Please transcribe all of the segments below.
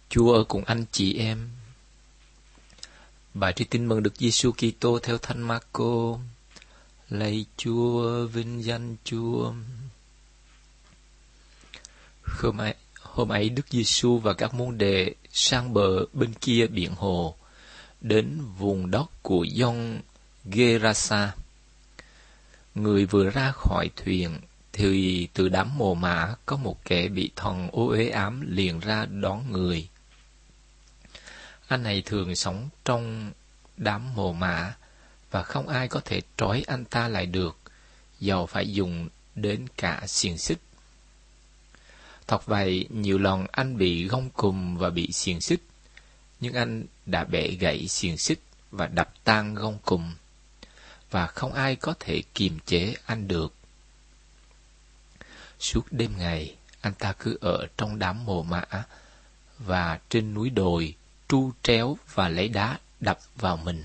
Chúa ở cùng anh chị em. Bài trích tin mừng Đức Giêsu Kitô theo Thánh Marco. Lạy Chúa, vinh danh Chúa. Hôm ấy Đức Giêsu và các môn đệ sang bờ bên kia biển hồ, đến vùng đất của dân Gerasa. Người vừa ra khỏi thuyền thì từ đám mồ mả có một kẻ bị thần ô uế ám liền ra đón người. Anh này thường sống trong đám mồ mả và không ai có thể trói anh ta lại được, dầu phải dùng đến cả xiềng xích. Thật vậy, nhiều lần anh bị gông cùm và bị xiềng xích, nhưng anh đã bẻ gãy xiềng xích và đập tan gông cùm, và không ai có thể kiềm chế anh được. Suốt đêm ngày, anh ta cứ ở trong đám mồ mả và trên núi đồi, tru tréo và lấy đá đập vào mình.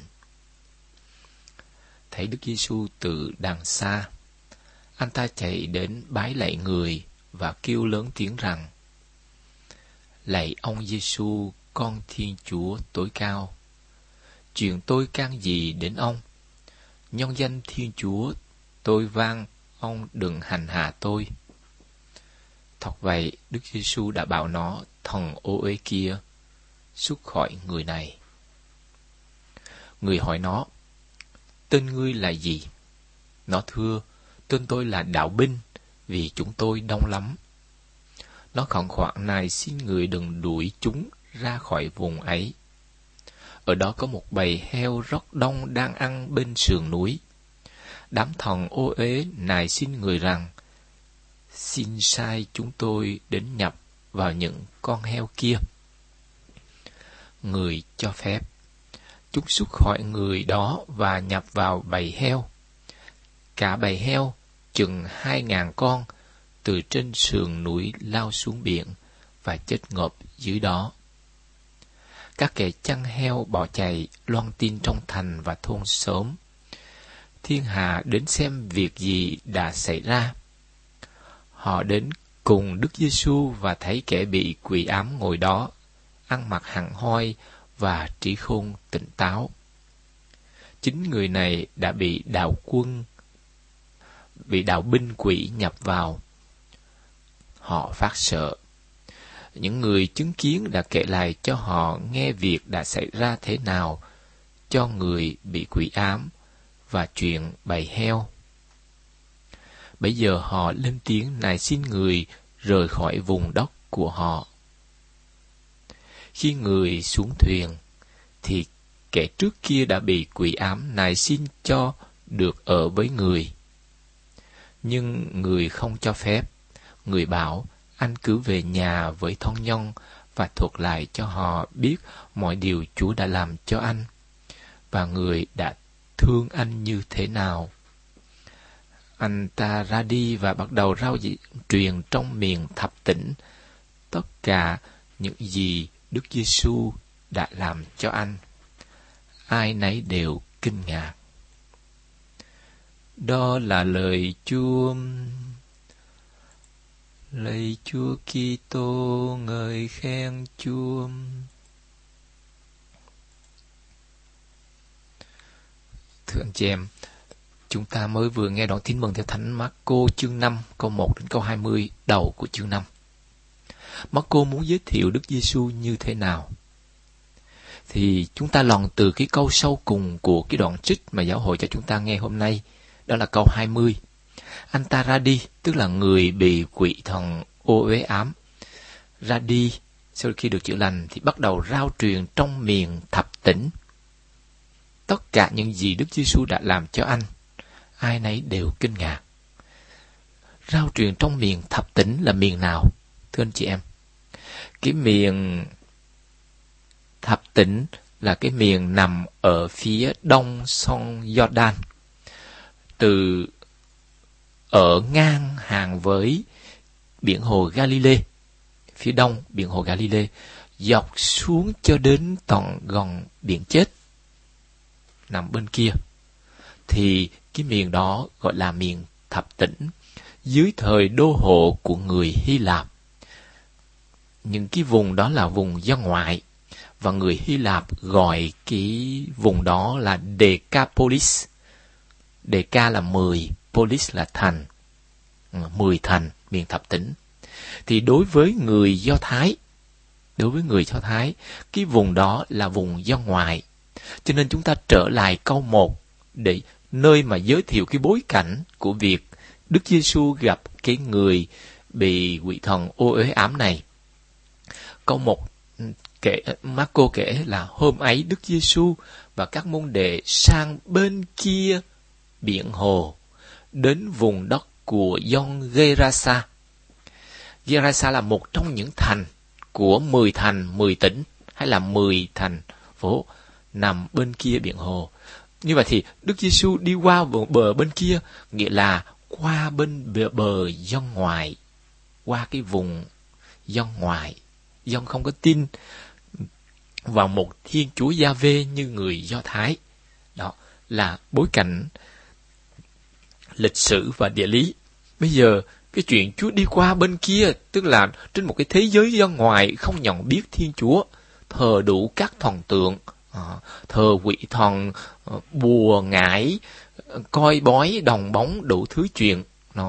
Thấy Đức Giêsu từ đằng xa, anh ta chạy đến bái lạy người và kêu lớn tiếng rằng: Lạy ông Giêsu, con Thiên Chúa tối cao, chuyện tôi can gì đến ông? Nhân danh Thiên Chúa, tôi van ông đừng hành hạ tôi. Thật vậy, Đức Giêsu đã bảo nó, thần ô uế kia, xuất khỏi người này. Người hỏi nó: Tên ngươi là gì? Nó thưa: Tên tôi là Đạo Binh, vì chúng tôi đông lắm. Nó khẩn khoản nài xin người đừng đuổi chúng ra khỏi vùng ấy. Ở đó có một bầy heo rất đông đang ăn bên sườn núi. Đám thần ô uế nài xin người rằng: Xin sai chúng tôi đến nhập vào những con heo kia. Người cho phép. Chúng xuất khỏi người đó và nhập vào bầy heo. Cả bầy heo, chừng 2.000 con, từ trên sườn núi lao xuống biển và chết ngộp dưới đó. Các kẻ chăn heo bỏ chạy loan tin trong thành và thôn xóm. Thiên hạ đến xem việc gì đã xảy ra. Họ đến cùng Đức Giêsu và thấy kẻ bị quỷ ám ngồi đó, ăn mặc hẳn hoi và trí khôn tỉnh táo. Chính người này đã bị đạo binh quỷ nhập vào. Họ phát sợ. Những người chứng kiến đã kể lại cho họ nghe việc đã xảy ra thế nào cho người bị quỷ ám và chuyện bầy heo. Bây giờ họ lên tiếng nài xin người rời khỏi vùng đất của họ. Khi người xuống thuyền, thì kẻ trước kia đã bị quỷ ám nài xin cho được ở với người. Nhưng người không cho phép. Người bảo: Anh cứ về nhà với thân nhân và thuật lại cho họ biết mọi điều Chúa đã làm cho anh, và người đã thương anh như thế nào. Anh ta ra đi và bắt đầu rao truyền trong miền thập tỉnh tất cả những gì Đức Giêsu đã làm cho anh. Ai nấy đều kinh ngạc. Đó là lời Chúa. Lạy Chúa Kitô, ngợi khen Chúa. Thưa anh chị em, chúng ta mới vừa nghe đoạn tin mừng theo Thánh Marco chương 5 câu 1 đến câu 20 đầu của chương 5. Marco muốn giới thiệu Đức Giêsu như thế nào? Thì chúng ta lòn từ cái câu sau cùng của cái đoạn trích mà giáo hội cho chúng ta nghe hôm nay, đó là câu 20. Anh ta ra đi, tức là người bị quỷ thần ô uế ám, ra đi sau khi được chữa lành thì bắt đầu rao truyền trong miền thập tỉnh tất cả những gì Đức Giêsu đã làm cho anh. Ai nấy đều kinh ngạc. Rao truyền trong miền thập tỉnh là miền nào, thưa anh chị em? Cái miền thập tỉnh là cái miền nằm ở phía đông sông Jordan, từ ở ngang hàng với biển hồ Galilee, phía đông biển hồ Galilee, dọc xuống cho đến tận gần biển Chết, nằm bên kia. Thì cái miền đó gọi là miền thập tỉnh, dưới thời đô hộ của người Hy Lạp. những cái vùng đó là vùng do ngoại, và người Hy Lạp gọi cái vùng đó là Decapolis. Deca là 10, polis là thành, 10 thành, miền thập tỉnh. Thì đối với người Do Thái, cái vùng đó là vùng do ngoại. Cho nên chúng ta trở lại câu 1 để nơi mà giới thiệu cái bối cảnh của việc Đức Giêsu gặp cái người bị quỷ thần ô uế ám này. Câu 1 Marco kể là hôm ấy Đức Giêsu và các môn đệ sang bên kia biển hồ, đến vùng đất của dân Gerasa. Gerasa là một trong những thành của 10 thành, 10 tỉnh, hay là 10 thành phố nằm bên kia biển hồ. Như vậy thì Đức Giêsu đi qua bờ bên kia, nghĩa là qua bên bờ dân ngoại, qua cái vùng dân ngoại. Dân không có tin vào một Thiên Chúa Gia-vê như người Do Thái. Đó là bối cảnh lịch sử và địa lý. Bây giờ cái chuyện Chúa đi qua bên kia, tức là trên một cái thế giới dân ngoại không nhận biết Thiên Chúa, thờ đủ các thần tượng, thờ quỷ thần, bùa ngải, coi bói, đồng bóng, đủ thứ chuyện.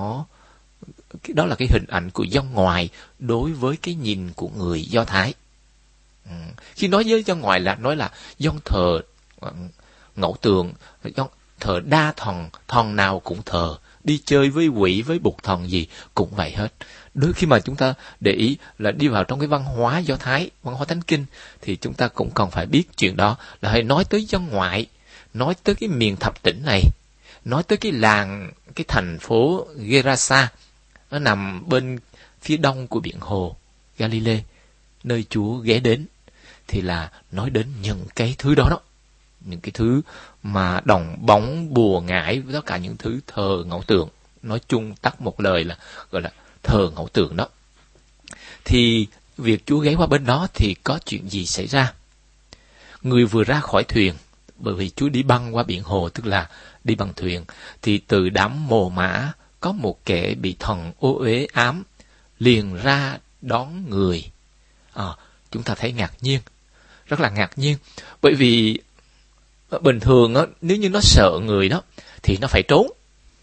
Đó là cái hình ảnh của dân ngoài đối với cái nhìn của người Do Thái. Khi nói với dân ngoài là nói là dân thờ ngẫu tượng, dân thờ đa thần, thần nào cũng thờ, đi chơi với quỷ, với bụt thần gì cũng vậy hết. Đôi khi mà chúng ta để ý là đi vào trong cái văn hóa Do Thái, văn hóa Thánh Kinh, thì chúng ta cũng cần phải biết chuyện đó, là hãy nói tới dân ngoại, nói tới cái miền thập tỉnh này, nói tới cái làng, cái thành phố Gerasa, nó nằm bên phía đông của biển hồ Galilee, nơi Chúa ghé đến, thì là nói đến những cái thứ đó, những cái thứ mà đồng bóng, bùa ngải, với tất cả những thứ thờ ngẫu tượng. Nói chung tắt một lời là gọi là thờ ngẫu tượng đó. Thì việc Chúa ghé qua bên đó thì có chuyện gì xảy ra? Người vừa ra khỏi thuyền, bởi vì Chúa đi băng qua biển hồ, tức là đi bằng thuyền, thì từ đám mồ mả có một kẻ bị thần ô uế ám liền ra đón người. Chúng ta thấy ngạc nhiên, rất là ngạc nhiên, bởi vì bình thường á, nếu như nó sợ người đó thì nó phải trốn,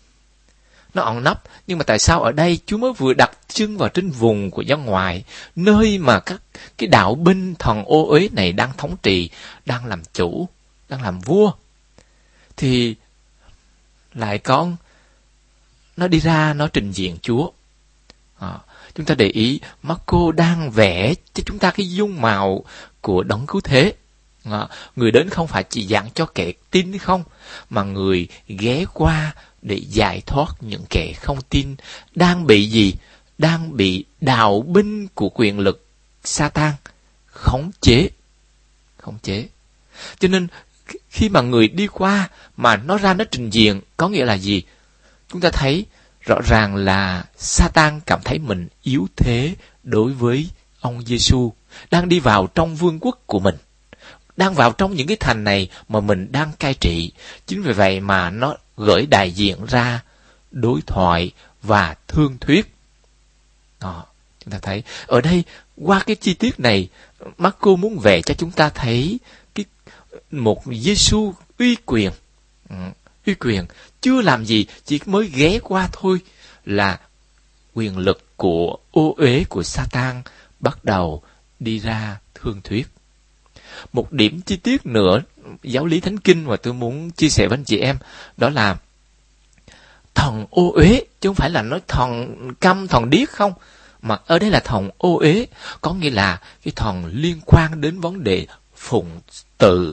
nó ẩn nấp. Nhưng mà tại sao ở đây Chúa mới vừa đặt chân vào trên vùng của dân ngoại, nơi mà các cái đạo binh thần ô uế này đang thống trị, đang làm chủ, đang làm vua, thì lại có nó đi ra, nó trình diện Chúa. Chúng ta để ý, Marco đang vẽ cho chúng ta cái dung mạo của Đấng Cứu Thế. Người đến không phải chỉ giảng cho kẻ tin không, mà người ghé qua để giải thoát những kẻ không tin đang bị gì? Đang bị đạo binh của quyền lực Sa-tan khống chế. Cho nên khi mà người đi qua mà nó ra nó trình diện, có nghĩa là gì? Chúng ta thấy rõ ràng là Sa-tan cảm thấy mình yếu thế đối với ông Giêsu, đang đi vào trong vương quốc của mình, đang vào trong những cái thành này mà mình đang cai trị. Chính vì vậy mà nó gửi đại diện ra đối thoại và thương thuyết. Chúng ta thấy ở đây, qua cái chi tiết này, Marco muốn vẽ cho chúng ta thấy một Giêsu uy quyền, chưa làm gì, chỉ mới ghé qua thôi là quyền lực của ô uế của Sa-tan bắt đầu đi ra thương thuyết. Một điểm chi tiết nữa giáo lý Thánh Kinh mà tôi muốn chia sẻ với anh chị em, đó là thần ô uế, chứ không phải là nói thần câm, thần điếc không, mà ở đây là thần ô uế, có nghĩa là cái thần liên quan đến vấn đề phụng tự.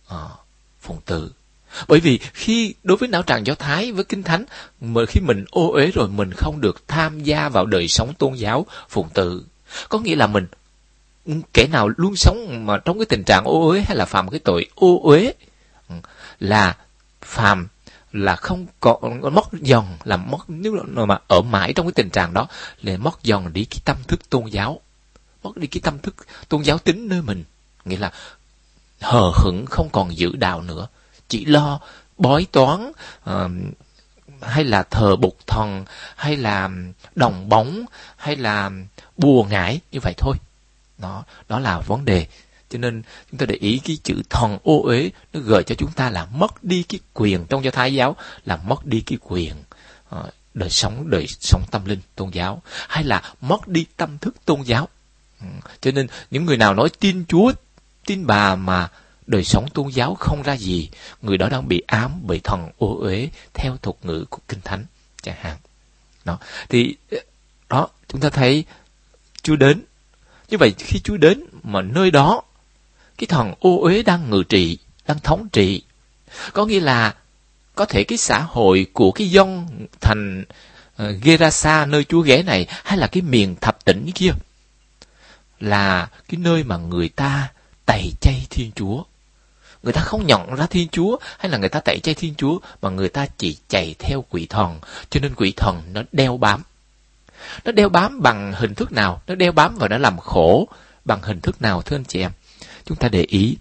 Bởi vì khi đối với não trạng Do Thái, với Kinh Thánh, mà khi mình ô uế rồi, mình không được tham gia vào đời sống tôn giáo phụng tự. Có nghĩa là mình, kẻ nào luôn sống mà trong cái tình trạng ô uế hay là phạm cái tội ô uế, là phạm, là không còn mất dần, là mất, nếu mà ở mãi trong cái tình trạng đó là mất dần đi cái tâm thức tôn giáo, mất đi cái tâm thức tôn giáo tính nơi mình, nghĩa là hờ hững, không còn giữ đạo nữa, chỉ lo bói toán, hay là thờ bụt thần, hay là đồng bóng, hay là bùa ngải, như vậy thôi. Đó là vấn đề. Cho nên chúng ta để ý cái chữ thần ô uế nó gợi cho chúng ta là mất đi cái quyền trong Do Thái giáo, là mất đi cái quyền đời sống tâm linh tôn giáo, hay là mất đi tâm thức tôn giáo. Cho nên những người nào nói tin Chúa, tin Bà mà đời sống tôn giáo không ra gì, người đó đang bị ám bởi thần ô uế theo thuật ngữ của Kinh Thánh chẳng hạn. Thì đó, chúng ta thấy Chúa đến. Như vậy khi Chúa đến mà nơi đó cái thần ô uế đang ngự trị, đang thống trị, có nghĩa là có thể cái xã hội của cái dân thành Gerasa nơi Chúa ghé này, hay là cái miền thập tỉnh kia, là cái nơi mà người ta tẩy chay Thiên Chúa. Người ta không nhận ra Thiên Chúa, hay là người ta tẩy chay Thiên Chúa, mà người ta chỉ chạy theo quỷ thần. Cho nên quỷ thần nó đeo bám. Nó đeo bám bằng hình thức nào? Nó đeo bám và nó làm khổ bằng hình thức nào, thưa anh chị em? Chúng ta để ý,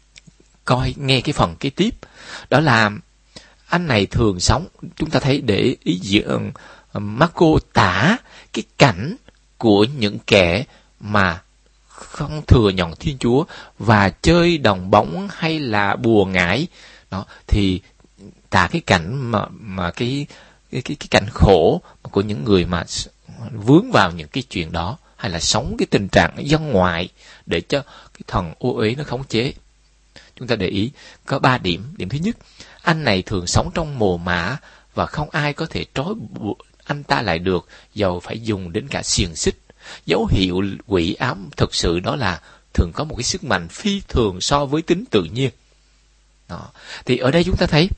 nghe cái phần kế tiếp. Đó là anh này thường sống, chúng ta thấy để ý dưỡng Marco tả cái cảnh của những kẻ mà không thừa nhận Thiên Chúa và chơi đồng bóng hay là bùa ngải. Đó, thì tả cái cảnh mà cái cảnh khổ của những người mà vướng vào những cái chuyện đó, hay là sống cái tình trạng dân ngoại để cho cái thần ô uế nó khống chế. Chúng ta để ý có 3 điểm. Điểm thứ nhất, anh này thường sống trong mồ mả và không ai có thể trói buộc anh ta lại được, dầu phải dùng đến cả xiềng xích. Dấu hiệu quỷ ám thực sự đó là thường có một cái sức mạnh phi thường so với tính tự nhiên. Đó. Thì ở đây chúng ta thấy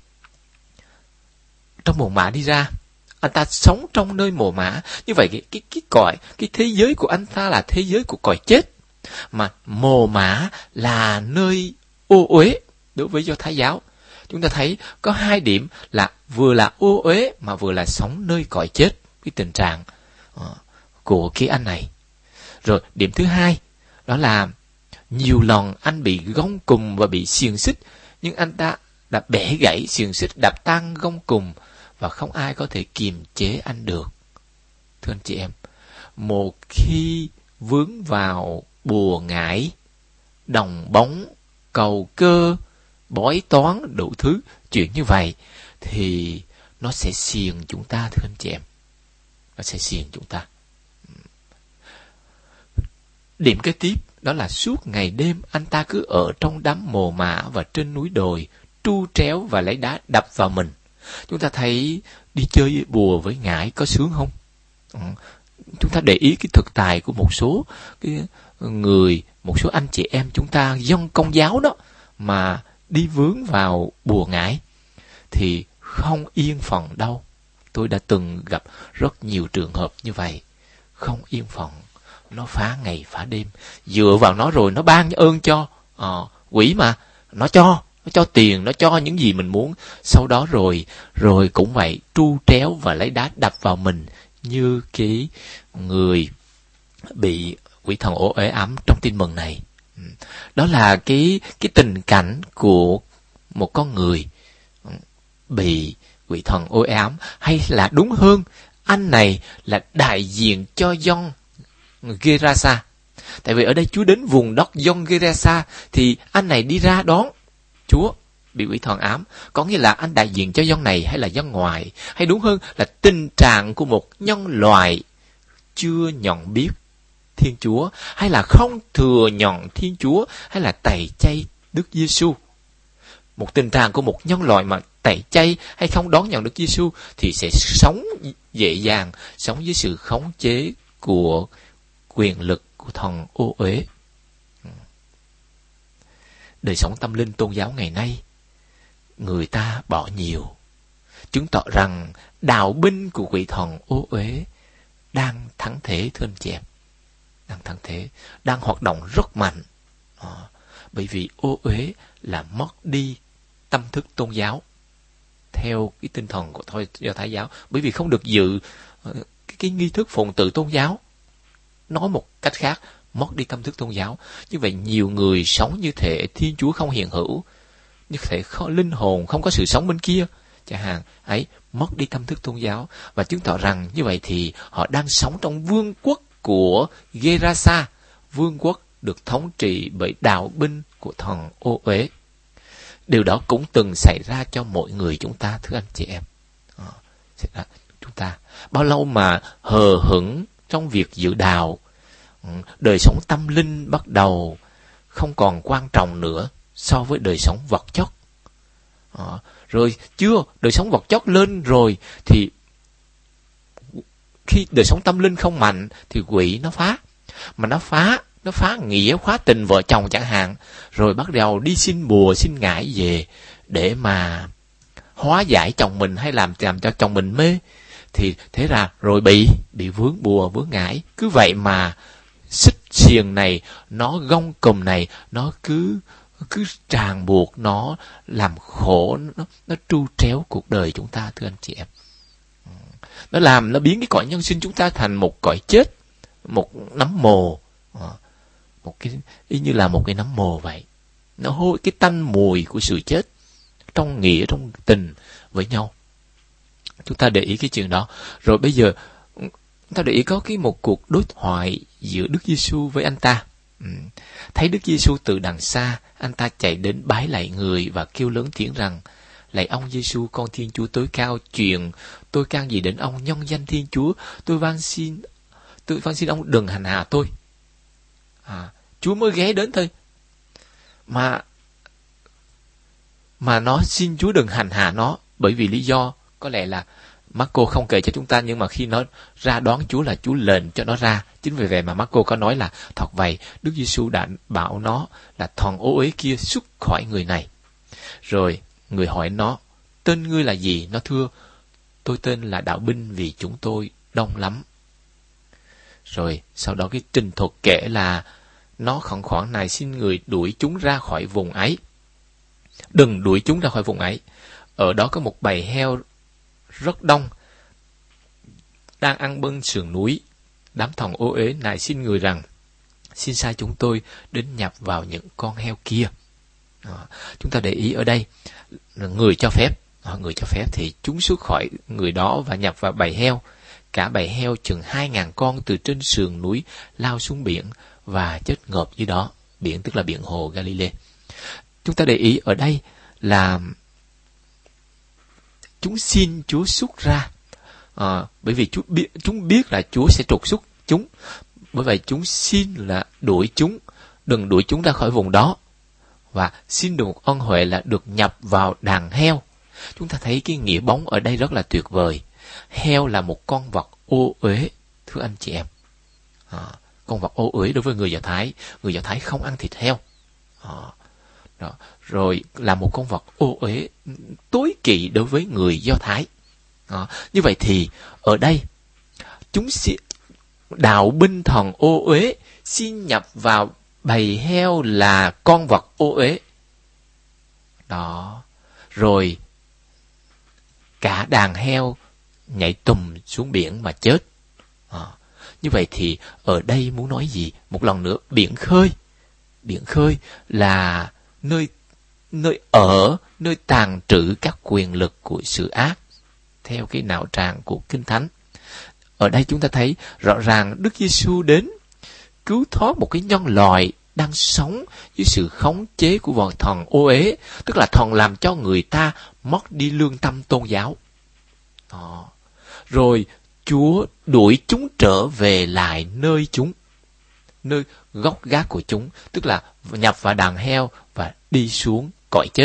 trong mồ mả đi ra, anh ta sống trong nơi mồ mả. Như vậy cái thế giới của anh ta là thế giới của cõi chết, mà mồ mả là nơi ô uế đối với Do Thái giáo. Chúng ta thấy có 2 điểm là vừa là ô uế mà vừa là sống nơi cõi chết, cái tình trạng của cái anh này. Rồi điểm thứ 2 đó là nhiều lần anh bị gông cùm và bị xiềng xích, nhưng anh ta đã bẻ gãy xiềng xích, đập tan gông cùm và không ai có thể kiềm chế anh được. Thưa anh chị em, một khi vướng vào bùa ngải, đồng bóng, cầu cơ, bói toán, đủ thứ chuyện như vậy, thì nó sẽ xiềng chúng ta, thưa anh chị em. Nó sẽ xiềng chúng ta. Điểm kế tiếp đó là suốt ngày đêm anh ta cứ ở trong đám mồ mả và trên núi đồi, tru tréo và lấy đá đập vào mình. Chúng ta thấy đi chơi bùa với ngải có sướng không? Chúng ta để ý cái thực tài của một số cái người, một số anh chị em chúng ta dân Công giáo đó mà đi vướng vào bùa ngải thì không yên phận đâu. Tôi đã từng gặp rất nhiều trường hợp như vậy, không yên phận. Nó phá ngày phá đêm, dựa vào nó rồi nó ban ơn cho. Quỷ mà, nó cho tiền, nó cho những gì mình muốn. Sau đó rồi cũng vậy, tru tréo và lấy đá đập vào mình, như cái người bị quỷ thần ô uế ám trong tin mừng này. Đó là cái tình cảnh của một con người bị quỷ thần ô uế ám, hay là đúng hơn, anh này là đại diện cho dân Gerasa. Tại vì ở đây Chúa đến vùng đất dân Gerasa, thì anh này đi ra đón Chúa bị quỷ thần ám. Có nghĩa là anh đại diện cho dân này hay là dân ngoài, hay đúng hơn là tình trạng của một nhân loại chưa nhận biết Thiên Chúa, hay là không thừa nhận Thiên Chúa, hay là tẩy chay Đức Giêsu. Một tình trạng của một nhân loại mà tẩy chay hay không đón nhận Đức Giêsu thì sẽ sống dễ dàng, sống dưới sự khống chế của quyền lực của thần ô uế. Đời sống tâm linh tôn giáo ngày nay, người ta bỏ nhiều, chứng tỏ rằng đạo binh của quỷ thần ô uế đang thắng thế, thưa anh chị em. Đang thắng thế, đang hoạt động rất mạnh. Bởi vì ô uế là mất đi tâm thức tôn giáo theo cái tinh thần của Do Thái giáo, bởi vì không được dự cái nghi thức phụng tự tôn giáo. Nói một cách khác, mất đi tâm thức tôn giáo. Như vậy nhiều người sống như thể Thiên Chúa không hiện hữu, như thể linh hồn không có sự sống bên kia chẳng hạn ấy, mất đi tâm thức tôn giáo, và chứng tỏ rằng như vậy thì họ đang sống trong vương quốc của Gerasa, vương quốc được thống trị bởi đạo binh của thần ô uế. Điều đó cũng từng xảy ra cho mỗi người chúng ta, thưa anh chị em. Xảy ra chúng ta. Bao lâu mà hờ hững trong việc giữ đạo, đời sống tâm linh bắt đầu không còn quan trọng nữa so với đời sống vật chất. Rồi chưa, đời sống vật chất lên rồi thì khi đời sống tâm linh không mạnh thì quỷ nó phá. Mà nó phá nghĩa, phá tình vợ chồng chẳng hạn, rồi bắt đầu đi xin bùa xin ngải về để mà hóa giải chồng mình hay làm cho chồng mình mê. Thì thế là rồi bị vướng bùa vướng ngải. Cứ vậy mà xích xiềng này, nó gông cùm này, nó cứ ràng buộc, nó làm khổ, nó tru tréo cuộc đời chúng ta, thưa anh chị em. Nó biến cái cõi nhân sinh chúng ta thành một cõi chết, một nấm mồ, y như là một cái nấm mồ vậy. Nó hôi cái tanh mùi của sự chết trong nghĩa, trong tình với nhau. Chúng ta để ý cái chuyện đó. Rồi bây giờ chúng ta để ý có một cuộc đối thoại giữa Đức Giêsu với anh ta. Thấy Đức Giêsu từ đằng xa, anh ta chạy đến bái lạy người và kêu lớn tiếng rằng: lạy ông Giêsu, con Thiên Chúa tối cao, chuyện tôi can gì đến ông, nhân danh Thiên Chúa, tôi van xin ông đừng hành hạ tôi. Chúa mới ghé đến thôi mà nó xin Chúa đừng hành hạ nó, bởi vì lý do có lẽ là Marco không kể cho chúng ta, nhưng mà khi nó ra đón Chúa là Chúa lệnh cho nó ra. Chính vì vậy mà Marco có nói là thật vậy, Đức Giêsu đã bảo nó là thần ô uế kia xuất khỏi người này. Rồi người hỏi nó: tên ngươi là gì? Nó thưa: tôi tên là Đạo Binh, vì chúng tôi đông lắm. Rồi sau đó cái trình thuật kể là nó khẩn khoản này xin người đuổi chúng ra khỏi vùng ấy. Đừng đuổi chúng ra khỏi vùng ấy. Ở đó có một bầy heo rất đông đang ăn bên sườn núi. Đám thần ô uế này xin người rằng: xin sai chúng tôi đến nhập vào những con heo kia. Chúng ta để ý ở đây người cho phép thì chúng xuất khỏi người đó và nhập vào bầy heo. Cả bầy heo chừng 2.000 con từ trên sườn núi lao xuống biển và chết ngộp dưới đó. Biển tức là biển hồ Galilee. Chúng ta để ý ở đây là chúng xin Chúa xuất ra, bởi vì chúng biết là Chúa sẽ trục xuất chúng. Bởi vậy chúng xin là đuổi chúng, đừng đuổi chúng ra khỏi vùng đó, và xin được một ân huệ là được nhập vào đàn heo. Chúng ta thấy cái nghĩa bóng ở đây rất là tuyệt vời. Heo là một con vật ô uế, thưa anh chị em. Con vật ô uế đối với người Do Thái. Người Do Thái không ăn thịt heo. Đó. Rồi là một con vật ô uế tối kỵ đối với người Do Thái. Như vậy thì ở đây đạo binh thần ô uế xin nhập vào bầy heo là con vật ô uế. Đó. Rồi cả đàn heo nhảy tùm xuống biển mà chết. Như vậy thì ở đây muốn nói gì? Một lần nữa, biển khơi là nơi tàng trữ các quyền lực của sự ác theo cái não trạng của Kinh Thánh. Ở đây chúng ta thấy rõ ràng Đức Giêsu đến cứu thoát một cái nhân loại đang sống dưới sự khống chế của vòng thần ô uế, tức là thần làm cho người ta mất đi lương tâm tôn giáo. Rồi Chúa đuổi chúng trở về lại nơi gốc gác của chúng, tức là nhập vào đàn heo và đi xuống cõi chết.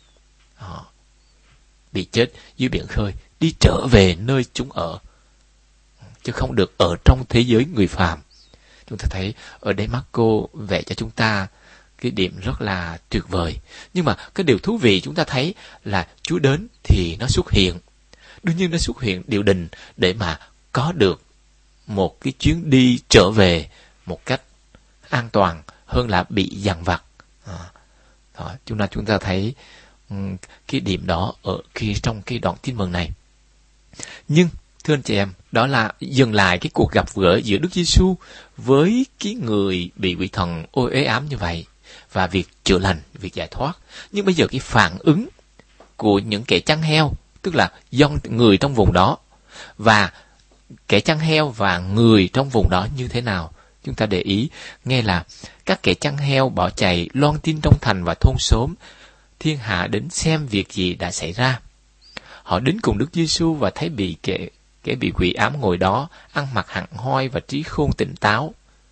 Bị chết dưới biển khơi, đi trở về nơi chúng ở, chứ không được ở trong thế giới người phàm. Chúng ta thấy ở đây Marco vẽ cho chúng ta cái điểm rất là tuyệt vời. Nhưng mà cái điều thú vị chúng ta thấy là Chúa đến thì nó xuất hiện. Đương nhiên nó xuất hiện điều đình để mà có được một cái chuyến đi trở về một cách an toàn hơn là bị dằn vặt. Chúng ta thấy cái điểm đó ở trong cái đoạn tin mừng này. Nhưng thưa anh chị em, đó là dừng lại cái cuộc gặp gỡ giữa Đức Giêsu với cái người bị quỷ thần ô uế ám như vậy, và việc chữa lành, việc giải thoát. Nhưng bây giờ cái phản ứng của những kẻ chăn heo, tức là người trong vùng đó, và kẻ chăn heo và người trong vùng đó như thế nào? Chúng ta để ý, nghe là các kẻ chăn heo bỏ chạy loan tin trong thành và thôn xóm, thiên hạ đến xem việc gì đã xảy ra. Họ đến cùng Đức Giêsu và thấy kẻ bị quỷ ám ngồi đó, ăn mặc hẳn hoi và trí khôn tỉnh táo.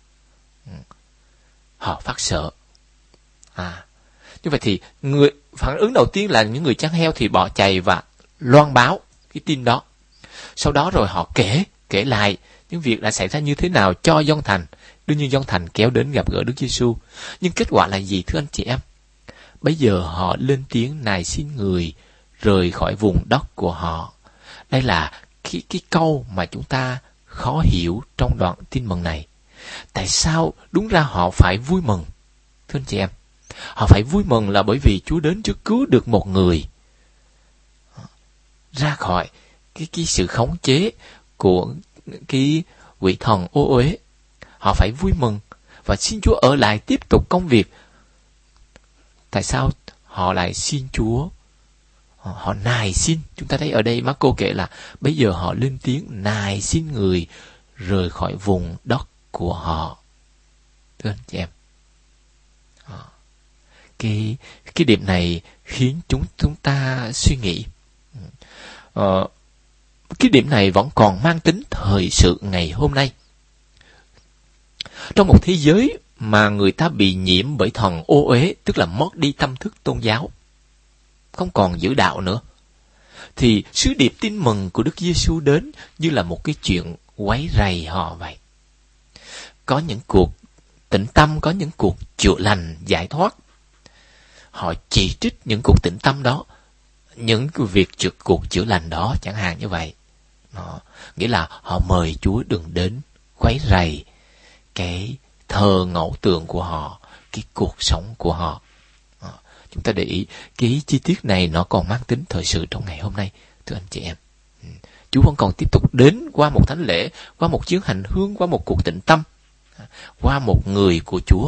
Họ phát sợ. Như vậy thì phản ứng đầu tiên là những người chăn heo thì bỏ chạy và loan báo cái tin đó. Sau đó rồi họ kể lại những việc đã xảy ra như thế nào cho dân thành. Đương nhiên dân thành kéo đến gặp gỡ Đức Giêsu. Nhưng kết quả là gì thưa anh chị em? Bây giờ họ lên tiếng nài xin người rời khỏi vùng đất của họ. Đây là cái câu mà chúng ta khó hiểu trong đoạn tin mừng này. Tại sao đúng ra họ phải vui mừng? Thưa anh chị em, họ phải vui mừng là bởi vì Chúa đến Chúa cứu được một người ra khỏi cái sự khống chế của cái quỷ thần ô uế. Họ phải vui mừng và xin Chúa ở lại tiếp tục công việc. Tại sao họ lại xin Chúa? Họ nài xin. Chúng ta thấy ở đây Marco kể là bây giờ họ lên tiếng nài xin người rời khỏi vùng đất của họ. Thưa anh chị em, cái điểm này khiến chúng ta suy nghĩ. Cái điểm này vẫn còn mang tính thời sự ngày hôm nay. Trong một thế giới mà người ta bị nhiễm bởi thần ô uế, tức là mất đi tâm thức tôn giáo, không còn giữ đạo nữa, thì sứ điệp tin mừng của Đức Giêsu đến như là một cái chuyện quấy rầy họ vậy. Có những cuộc tĩnh tâm, có những cuộc chữa lành, giải thoát. Họ chỉ trích những cuộc tĩnh tâm đó, những việc cuộc chữa lành đó, chẳng hạn như vậy. Nghĩa là họ mời Chúa đừng đến quấy rầy cái thờ ngẫu tượng của họ, cái cuộc sống của họ. Chúng ta để ý, cái chi tiết này nó còn mang tính thời sự trong ngày hôm nay, thưa anh chị em. Chúa vẫn còn tiếp tục đến qua một thánh lễ, qua một chuyến hành hương, qua một cuộc tĩnh tâm, qua một người của Chúa.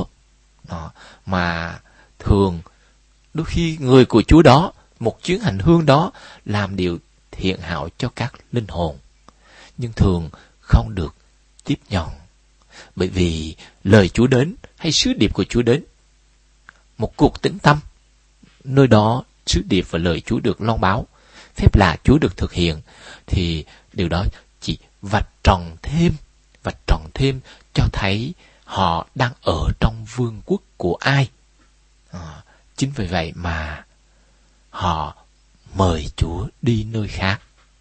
Mà thường, đôi khi người của Chúa đó, một chuyến hành hương đó, làm điều thiện hảo cho các linh hồn. Nhưng thường không được tiếp nhận. Bởi vì lời Chúa đến, hay sứ điệp của Chúa đến, một cuộc tĩnh tâm, nơi đó sứ điệp và lời Chúa được loan báo, phép lạ Chúa được thực hiện, thì điều đó chỉ vạch trần thêm cho thấy họ đang ở trong vương quốc của ai. Chính vì vậy mà họ mời Chúa đi nơi khác.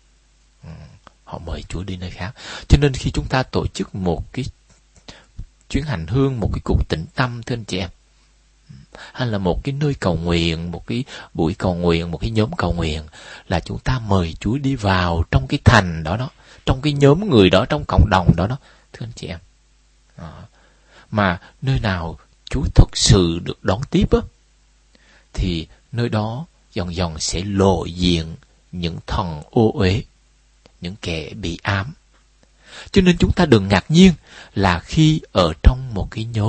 Họ mời Chúa đi nơi khác. Cho nên khi chúng ta tổ chức một cái chuyến hành hương, một cái cuộc tĩnh tâm, thưa anh chị em, hay là một cái nơi cầu nguyện, một cái buổi cầu nguyện, một cái nhóm cầu nguyện, là chúng ta mời Chúa đi vào trong cái thành đó, trong cái nhóm người đó, trong cộng đồng đó, thưa anh chị em. Mà nơi nào Chúa thực sự được đón tiếp á, thì nơi đó dần dần sẽ lộ diện những thần ô uế, những kẻ bị ám. Cho nên chúng ta đừng ngạc nhiên là khi ở trong một cái nhóm,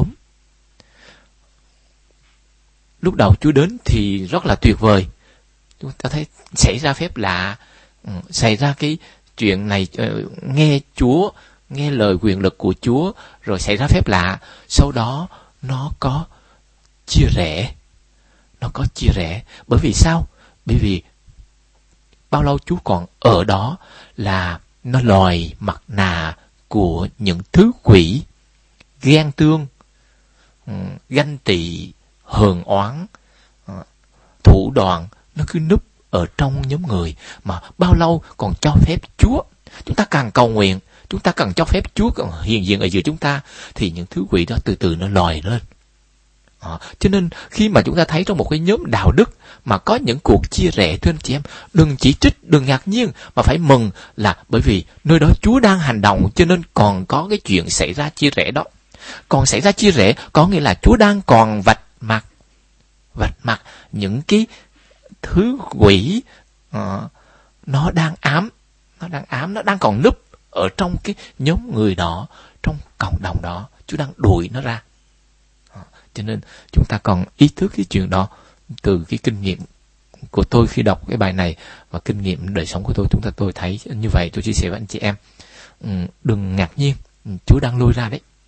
lúc đầu Chúa đến thì rất là tuyệt vời. Chúng ta thấy xảy ra phép lạ, xảy ra cái chuyện này, nghe Chúa, nghe lời quyền lực của Chúa, rồi xảy ra phép lạ. Sau đó nó có chia rẽ. Bởi vì sao? Bởi vì bao lâu Chúa còn ở đó là nó lòi mặt nạ của những thứ quỷ, ghen tương, ganh tị, hờn oán, thủ đoạn, nó cứ núp ở trong nhóm người. Mà bao lâu còn cho phép Chúa? Chúng ta càng cầu nguyện, chúng ta càng cho phép Chúa còn hiện diện ở giữa chúng ta, thì những thứ quỷ đó từ từ nó lòi lên. Cho nên khi mà chúng ta thấy trong một cái nhóm đạo đức mà có những cuộc chia rẽ, thưa anh chị em, đừng chỉ trích, đừng ngạc nhiên, mà phải mừng, là bởi vì nơi đó Chúa đang hành động, cho nên còn có cái chuyện xảy ra chia rẽ đó. Còn xảy ra chia rẽ có nghĩa là Chúa đang còn vạch mặt những cái thứ quỷ, nó đang ám, nó đang còn núp ở trong cái nhóm người đó, trong cộng đồng đó. Chúa đang đuổi nó ra. Cho nên chúng ta còn ý thức cái chuyện đó. Từ cái kinh nghiệm của tôi khi đọc cái bài này và kinh nghiệm đời sống của tôi thấy như vậy. Tôi chia sẻ với anh chị em, đừng ngạc nhiên, Chúa đang lôi ra đấy.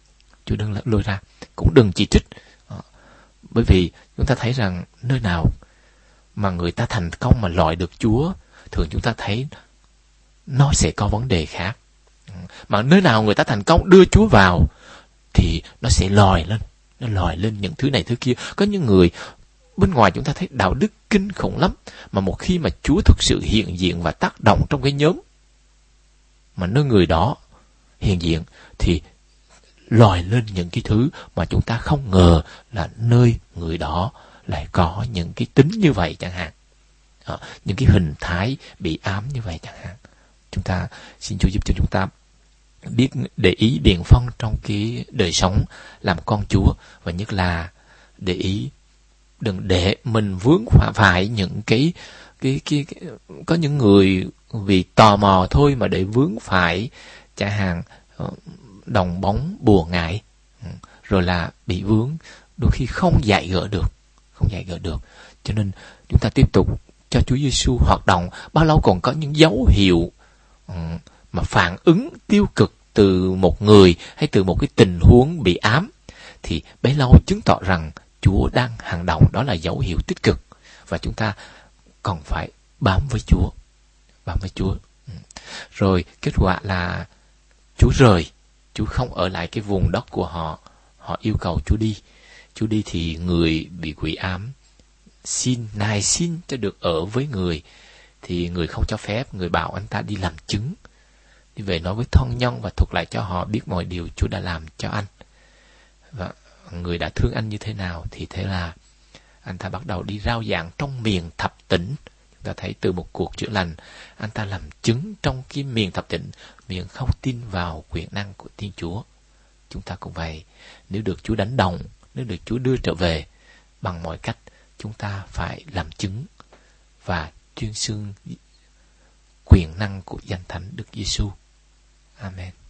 Chúa đừng lôi ra, cũng đừng chỉ trích. Bởi vì chúng ta thấy rằng nơi nào mà người ta thành công mà loại được Chúa, thường chúng ta thấy nó sẽ có vấn đề khác. Mà nơi nào người ta thành công đưa Chúa vào thì nó sẽ lòi lên. Nó lòi lên những thứ này thứ kia. Có những người bên ngoài chúng ta thấy đạo đức kinh khủng lắm, mà một khi mà Chúa thực sự hiện diện và tác động trong cái nhóm mà nơi người đó hiện diện thì lòi lên những cái thứ mà chúng ta không ngờ là nơi người đó lại có những cái tính như vậy chẳng hạn. Những cái hình thái bị ám như vậy chẳng hạn. Chúng ta xin Chúa giúp cho chúng ta biết để ý điền phong trong cái đời sống làm con Chúa, và nhất là để ý đừng để mình vướng phải những cái có những người vì tò mò thôi mà để vướng phải chẳng hạn đồng bóng bùa ngải, rồi là bị vướng, đôi khi không giải gỡ được. Cho nên chúng ta tiếp tục cho Chúa Giêsu hoạt động. Bao lâu còn có những dấu hiệu mà phản ứng tiêu cực từ một người hay từ một cái tình huống bị ám, thì bấy lâu chứng tỏ rằng Chúa đang hành động, đó là dấu hiệu tích cực, và chúng ta còn phải bám với Chúa. Rồi kết quả là Chúa rời, Chúa không ở lại cái vùng đất của họ. Họ yêu cầu Chúa đi thì người bị quỷ ám xin cho được ở với người, thì người không cho phép. Người bảo anh ta đi làm chứng, đi về nói với thân nhân và thuật lại cho họ biết mọi điều Chúa đã làm cho anh, và người đã thương anh như thế nào. Thì thế là anh ta bắt đầu đi rao giảng trong miền thập tỉnh. Chúng ta thấy từ một cuộc chữa lành, anh ta làm chứng trong cái miền thập tỉnh, miền không tin vào quyền năng của Thiên Chúa. Chúng ta cũng vậy, nếu được Chúa đánh đồng, nếu được Chúa đưa trở về, bằng mọi cách chúng ta phải làm chứng và tuyên xưng quyền năng của danh thánh Đức Giêsu. Amen.